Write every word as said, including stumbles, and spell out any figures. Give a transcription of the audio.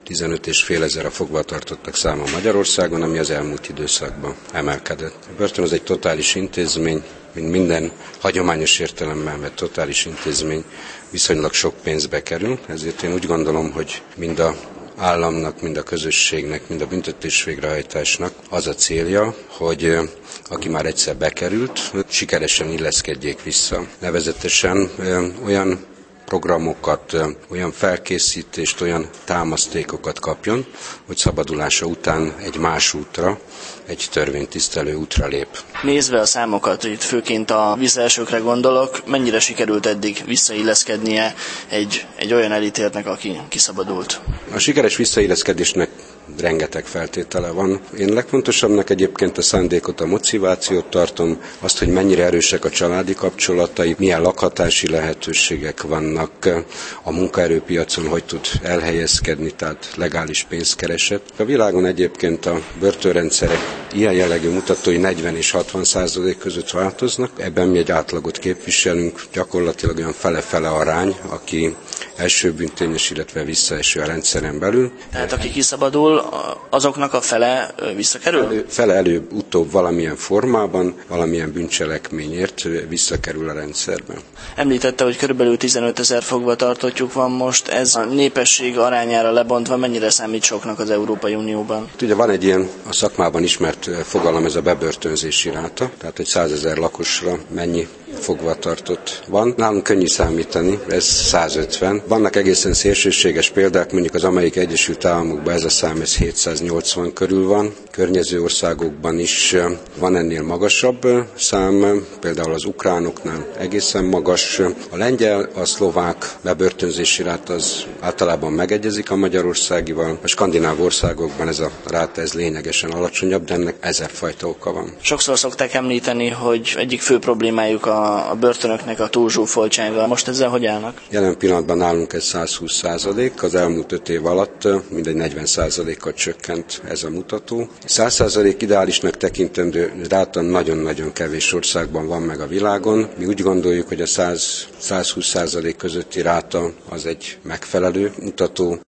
tizenöt és fél ezer a fogvatartottak száma Magyarországon, ami az elmúlt időszakban emelkedett. A börtön az egy totális intézmény, mint minden hagyományos értelemben vett totális intézmény viszonylag sok pénzbe kerül, ezért én úgy gondolom, hogy mind a államnak, mind a közösségnek, mind a büntetés végrehajtásnak az a célja, hogy aki már egyszer bekerült, sikeresen illeszkedjék vissza. Nevezetesen olyan programokat, olyan felkészítést, olyan támasztékokat kapjon, hogy szabadulása után egy más útra, egy törvénytisztelő útra lép. Nézve a számokat, itt főként a visszaesőkre gondolok, mennyire sikerült eddig visszailleszkednie egy, egy olyan elítéltnek, aki kiszabadult? A sikeres visszailleszkedésnek rengeteg feltétele van. Én legfontosabbnak egyébként a szándékot, a motivációt tartom, azt, hogy mennyire erősek a családi kapcsolatai, milyen lakhatási lehetőségek vannak a munkaerőpiacon, hogy tud elhelyezkedni, tehát legális pénzkereset. A világon egyébként a börtönrendszerek ilyen jellegű mutatói negyven és hatvan százalék között változnak. Ebben mi egy átlagot képviselünk, gyakorlatilag olyan fele-fele arány, aki első bűntényes, illetve visszaeső a rendszeren belül. Tehát aki kiszabadul, azoknak a fele visszakerül? Elő, fele előbb-utóbb valamilyen formában, valamilyen bűncselekményért visszakerül a rendszerben. Említette, hogy körülbelül tizenöt ezer fogvatartottjuk van most. Ez a népesség arányára lebontva mennyire számít soknak az Európai Unióban? Ugye van egy ilyen a szakmában ismert fogalom, ez a bebörtönzési ráta, tehát egy százezer lakosra mennyi fogvatartott van. Nálunk könnyű számítani, ez százötven. Vannak egészen szélsőséges példák, mondjuk az Amerikai Egyesült Államokban ez a szám ez hétszáznyolcvan körül van. Környező országokban is van ennél magasabb szám, például az ukránoknál egészen magas. A lengyel, a szlovák bebörtönzési ráta az általában megegyezik a magyarországival. A skandináv országokban ez a ráta ez lényegesen alacsonyabb, de ennek ezerfajta oka van. Sokszor szokták említeni, hogy egyik fő problémájuk a a börtönöknek a túlzsúfoltsága. Most ezzel hogy állnak? Jelen pillanatban nálunk ez száz húsz százalék, az elmúlt öt év alatt mindegy negyven százalékkal csökkent ez a mutató. száz százalék ideálisnak tekintendő ráta nagyon-nagyon kevés országban van meg a világon. Mi úgy gondoljuk, hogy a száz-százhúsz százalék közötti ráta az egy megfelelő mutató.